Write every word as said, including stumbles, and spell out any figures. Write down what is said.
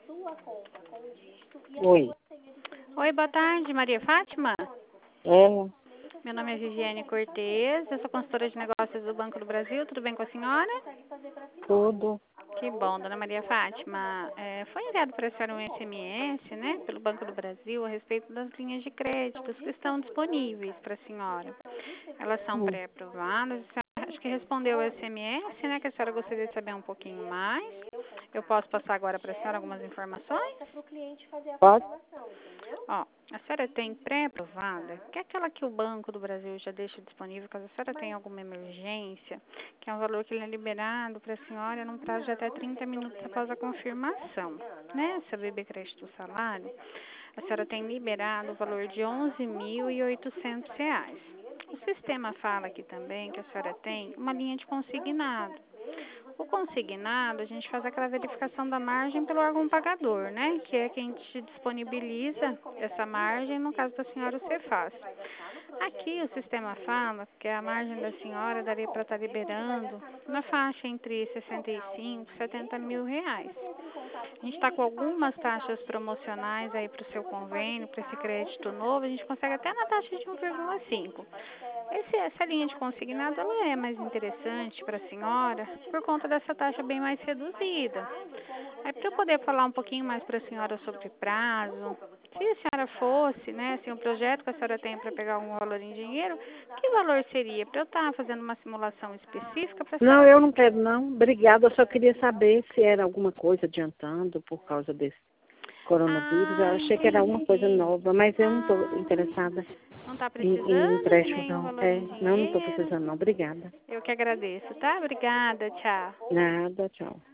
Oi. Oi, boa tarde, Maria Fátima. É, Meu nome é Viviane Cortez, eu sou consultora de negócios do Banco do Brasil. Tudo bem com a senhora? tudo. Que bom, dona Maria Fátima. É, foi enviado para a senhora um S M S, né, pelo Banco do Brasil a respeito das linhas de créditos que estão disponíveis para a senhora. Elas são Hum. pré-aprovadas. A senhora acho que respondeu o S M S, né, que a senhora gostaria de saber um pouquinho mais. Eu posso passar agora para a senhora algumas informações? Pode? Ó, a senhora tem pré-aprovada, que é aquela que o Banco do Brasil já deixa disponível, caso a senhora tenha alguma emergência, que é um valor que ele é liberado para a senhora num prazo de até trinta minutos após a confirmação. Nessa B B Crédito Salário, a senhora tem liberado o valor de onze mil e oitocentos reais. O sistema fala aqui também que a senhora tem uma linha de consignado. O consignado, a gente faz aquela verificação da margem pelo órgão pagador, né? Que é quem te disponibiliza essa margem, no caso da senhora, o Cefaz. Aqui o sistema fala que a margem da senhora daria para estar liberando na faixa entre sessenta e cinco e setenta mil reais. A gente está com algumas taxas promocionais aí para o seu convênio, para esse crédito novo, a gente consegue até na taxa de um vírgula cinco. Esse, essa linha de consignado ela é mais interessante para a senhora por conta dessa taxa bem mais reduzida. Aí para eu poder falar um pouquinho mais para a senhora sobre prazo, se a senhora fosse, né, assim, um projeto que a senhora tem para pegar algum valor em dinheiro, que valor seria? Para eu estar fazendo uma simulação específica para a Não, senhora. eu não quero não. Obrigada, eu só queria saber se era alguma coisa adiantando por causa desse coronavírus. Eu Ah, achei que era uma coisa entendi. nova, mas eu não estou Ah, interessada não está em, em precisando de empréstimo, nenhum não. valor É, em não, não estou dinheiro? precisando não. Obrigada. Eu que agradeço, tá? Obrigada, tchau. Nada, tchau.